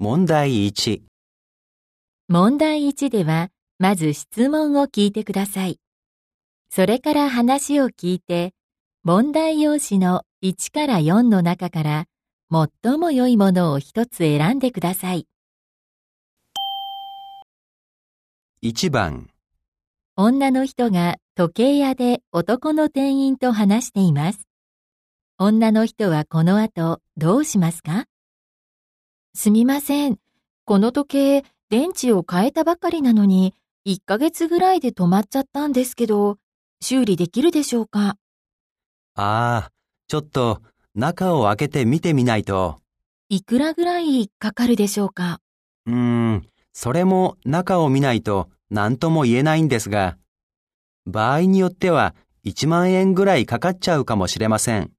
問題1。 問題1では、まず質問を聞いてください。それから話を聞いて、問題用紙の1から4の中から、最も良いものを一つ選んでください。 1番、 女の人が時計屋で男の店員と話しています。女の人はこの後どうしますか？すみません。この時計、電池を変えたばかりなのに、1ヶ月ぐらいで止まっちゃったんですけど、修理できるでしょうか？ ちょっと中を開けて見てみないと。 いくらぐらいかかるでしょうか？ それも中を見ないと何とも言えないんですが、場合によっては1万円ぐらいかかっちゃうかもしれません。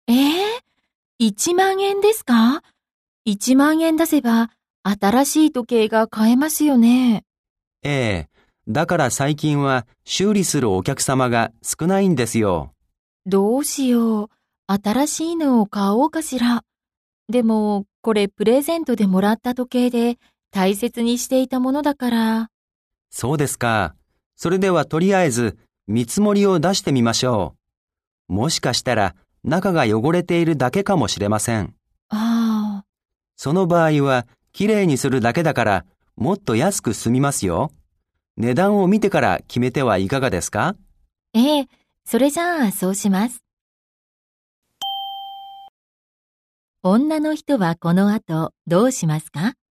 1万円ですか？ 1 万円出せば、新しい時計が買えますよね。 ええ、だから最近は修理するお客様が少ないんですよ。 どうしよう。新しいのを買おうかしら。でも、これプレゼントでもらった時計で大切にしていたものだから。 そうですか。それではとりあえず見積もりを出してみましょう。もしかしたら中が汚れているだけかもしれません。 ああ、 その場合はきれいにするだけだからもっと安く済みますよ。値段を見てから決めてはいかがですか？ それじゃあそうします。女の人はこの後どうしますか？